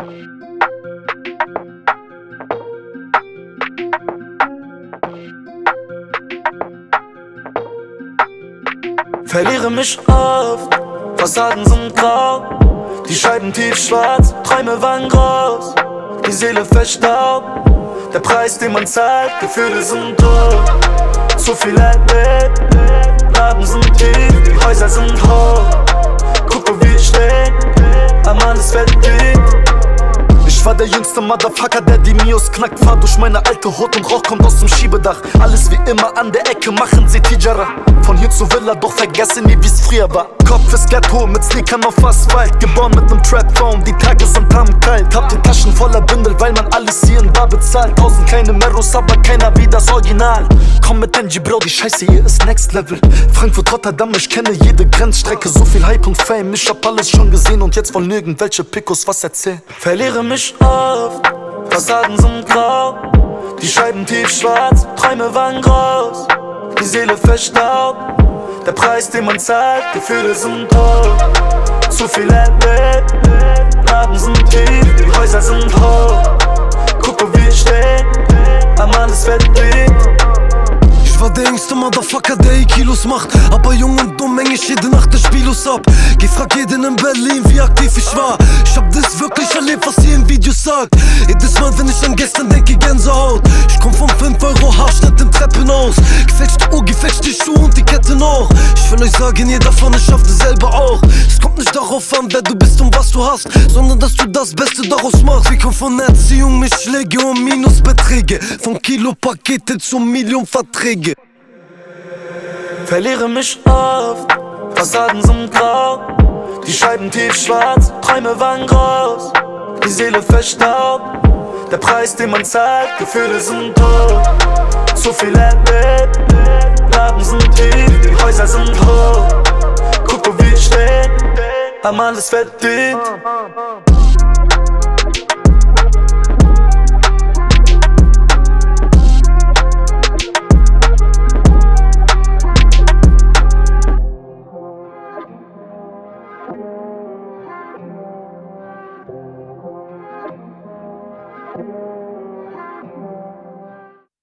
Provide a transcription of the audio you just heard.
Verliere mich oft, Fassaden sind grau, die Scheiben tiefschwarz, Träume waren groß, die Seele verstaubt, der Preis, den man zahlt, Gefühle sind tot. Zu viel erlebt, Laden sind tief, die Häuser sind hoch. Gucke wie ich steh, am alles verdient. Ich war der jüngste Motherfucker, der die Mios knackt. Fahr durch meine alte Hut und Rauch kommt aus dem Schiebedach. Alles wie immer an der Ecke, machen sie Tijara. Von hier zu Villa, doch vergessen nie wie's früher war. Kopf ist Ghetto, mit Sneakern auf Asphalt. Geboren mit nem Trap-Phone, die Tage sind kalt. Hab die Taschen voller Bündel, weil man alles hier in Bar bezahlt. 1000 kleine Meros, aber keiner wie das Original. Komm mit Angie, Bro, die Scheiße hier ist Next Level. Frankfurt, Rotterdam, ich kenne jede Grenzstrecke. So viel Hype und Fame, ich hab alles schon gesehen. Und jetzt wollen irgendwelche Picos was erzählen. Verliere mich oft, Fassaden sind grau, die Scheiben tiefschwarz, Träume waren groß, die Seele verstaubt, der Preis, den man zahlt, Gefühle sind tot. Zu viel erlebt, Laden sind tief, die Häuser sind hoch. Gucke wie ich steh, am alles verdient. Ich war der jüngste Motherfucker, der Kilos macht. Aber jung und dumm häng ich jede Nacht der Spielos ab. Geh frag jeden in Berlin, wie aktiv ich war. Ich hab das wirklich erlebt, was ihr in Videos sagt. Jedes Mal, wenn ich an gestern denke, Gänsehaut. Ich komm von 5 Euro Haarschnitt im Treppenhaus. Gefälschte Uhr, gefälschte Schuhe und die Kette noch. Ich will euch sagen, jeder von euch schafft es selber auch. Es kommt nicht darauf an, wer du bist und was du hast, sondern dass du das Beste daraus machst. Wir kommen von Erziehung mit Schläge und Minusbeträge, von Kilopakete zu Millionenverträge. Verliere mich oft, Fassaden sind grau, die Scheiben tiefschwarz, Träume waren groß, die Seele verstaubt, der Preis, den man zahlt, Gefühle sind tot. Zu viel erlebt, Laden sind tief, die Häuser sind hoch. Gucke wie ich steh, haben alles verdient.